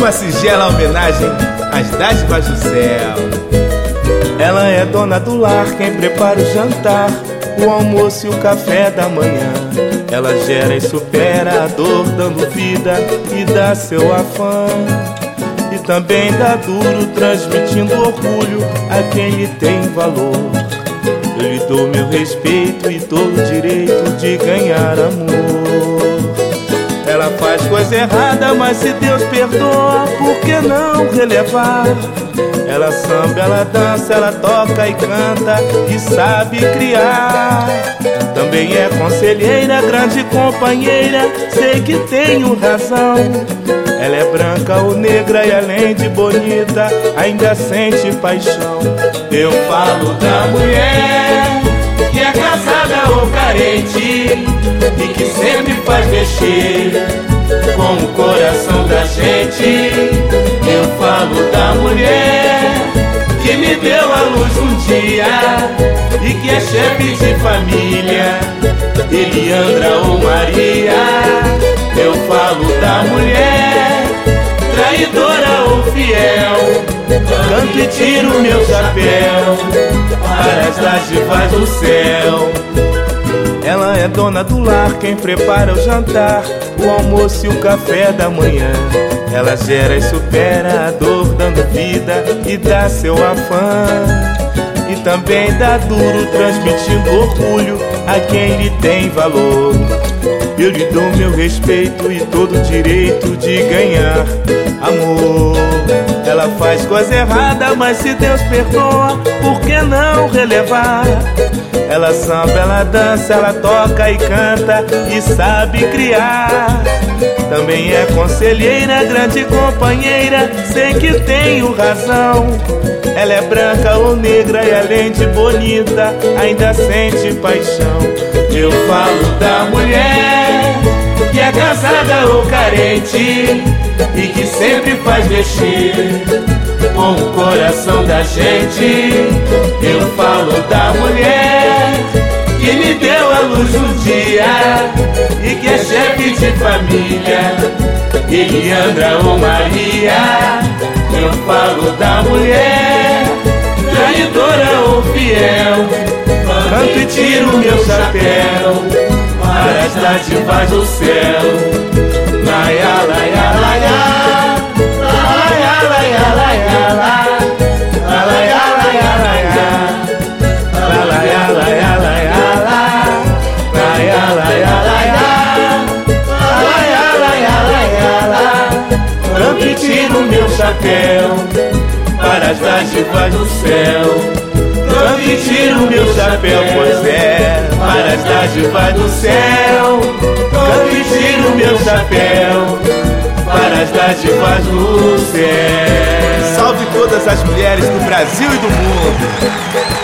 uma singela homenagem às dádivas do céu. Ela é dona do lar, quem prepara o jantar, o almoço e o café da manhã. Ela gera e supera a dor, dando vida e dá seu afã. E também dá duro, transmitindo orgulho a quem lhe tem valor. Eu lhe dou meu respeito e todo o direito de ganhar amor. Ela faz coisa errada, mas se Deus perdoa, por que não relevar? Ela samba, ela dança, ela toca e canta e sabe criar. Também é conselheira, grande companheira, sei que tenho razão. Ela é branca ou negra e além de bonita, ainda sente paixão. Eu falo da mulher que é casada ou carente e que sempre faz mexer com o coração da gente. Eu falo da mulher que me deu a luz um dia e que é chefe de família, Eliandra ou Maria. Eu falo da mulher traidora ou fiel, canto e tiro meu chapéu para as dádivas do céu. Ela é dona do lar, quem prepara o jantar, o almoço e o café da manhã. Ela gera e supera a dor, dando vida e dá seu afã. E também dá duro, transmitindo orgulho a quem lhe tem valor. Eu lhe dou meu respeito e todo o direito de ganhar amor. Ela faz coisa errada, mas se Deus perdoa, por que não relevar? Ela samba, ela dança, ela toca e canta e sabe criar. Também é conselheira, grande companheira, sei que tenho razão. Ela é branca ou negra e além de bonita, ainda sente paixão. Eu falo da mulher que é casada ou carente e que sempre faz mexer com o coração da gente. Eu falo da mulher que me deu a luz um dia e que é chefe de família, Eliandra ou Maria. Eu falo da mulher traidora ou fiel, canto e tiro meu chapéu para as dádivas do céu. Laia, laia, laia, laia, laia, laia, laia, laia, laia, laia, laia, laia, laia, laia, laia, canto e tiro meu chapéu para as dádivas do céu. Canto e tiro meu chapéu, pois é, para as dádivas do céu. Canto e tiro meu chapéu para as dádivas do céu. Salve todas as mulheres do Brasil e do mundo.